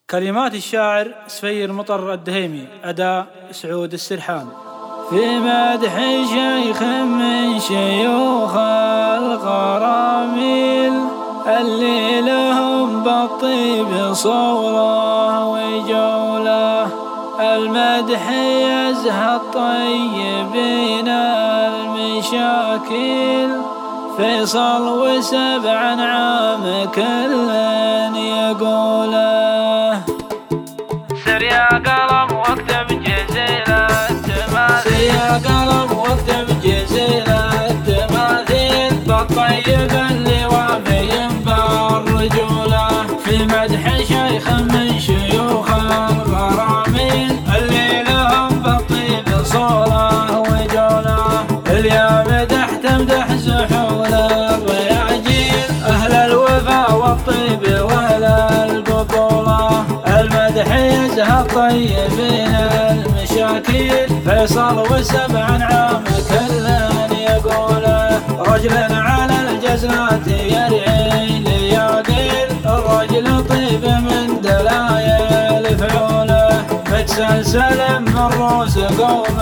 كلمات الشاعر سفير مطر الدهيمي، أداء سعود السرحان. في مدح شيخ من شيوخ القراميل اللي لهم بالطيب صورة وجولة، المدح يزهى الطيبين المشاكل، فيصل وسبع عام كل يقوله. سر يا قلم واكتب جزيل التماثيل، سر يا قلم واكتب جزيل التماثيل، بالطيب اللي وافي بالرجولة، في مدح شيخ من شيوخ الغراميل اللي لهم بالطيب صورة وجولة. اليا مدح تمدح زحول الرياجيل، أهل الوفا والطيب ولا البطولة، المدح يزهى الطيبين المشاكيل، فيصل وسبع عام كل يقوله. رجل على الجزلات يرعي لياقيل، الرجل طيب من دلايل فعوله، متسلسل من روس قوم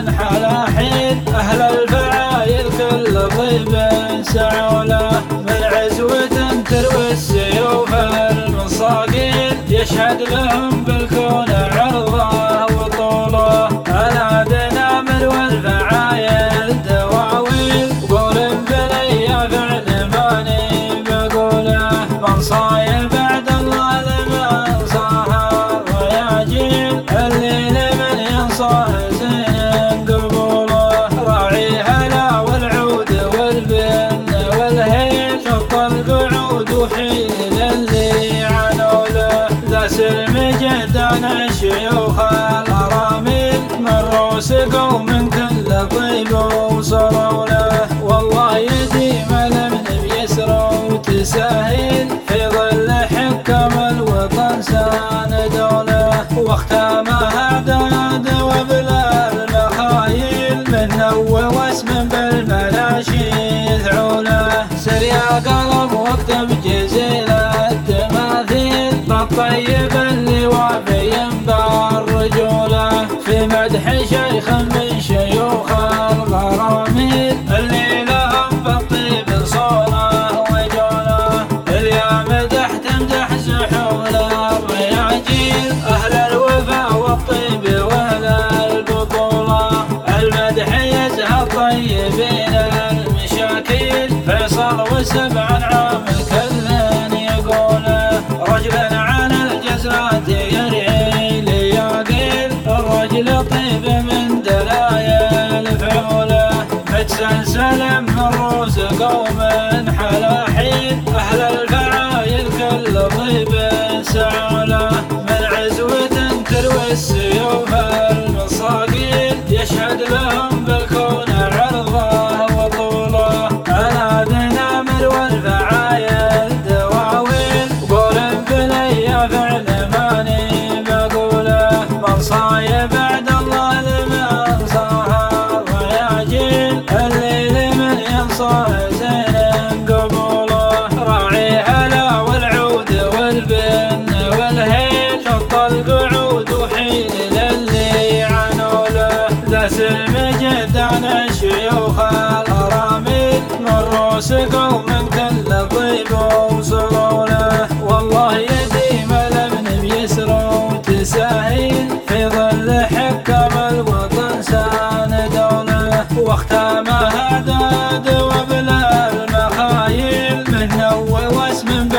حلاحيل، أهل الفعايل كل طيب سعوله، من عزوة تروي السيوف المصاقيل، يشهد لهم بالكون عرضه وطوله. الأدنامر والفعايل دواويل، قول بلي فعل ماني بقوله، من صاير بعد الله لمن صاها الرياجيل، اللي لمن ينصاه زين قبوله. راعي هلا والعود والبن والهيل، شط القعود وحيل للي عنوله، ذا سلم جدان الشيوخ الأراميل، من روس قوم كل طيب وصلوا له. والله يديم لمن بيسر وتساهيل، في ظل حكم الوطن ساندوا له، واختامها داد وبلا المخايل، من نوى واسم بالملاشي يذعوله. سر يا قلم واكتب جزيل التماثيل، بالطيب اللي وافي بالرجولة، في مدح شيخ من شيوخ الغراميل اللي لهم بالطيب صورة وجولة. اليا مدح تمدح زحول الرياجيل، أهل الوفا والطيب ولا البطولة، المدح يزهى الطيبين المشاكيل، فيصل وسبع عام كل يقوله. رجل على الجزلات يرعي لياقيل، الرجل طيب من دلايل فعوله، متسلسل من روس قوم حلاحيل، أهل الفعايل كل طيب سعوله، من عزوة تروي السيوف المصاقيل، يشهد لهم بالكون عرضه وطوله. الأدنامر والفعايل دواويل، قول بلي فعل ماني بقوله، من صاير بعد الله لمن صاها الرياجيل، اللي لمن ينصاه زين قبوله. راعي هلا والعود والبن والهيل، شط القعود وحيل للي عنوله، ذا سلم جدان الشيوخ الأراميل، من روس قوم كل طيب وصلوا له. والله يديم لمن بيسر وتساهيل، في ظل حكم الوطن ساندوا له، واختامها داد وبلا المخايل، من نوى واسم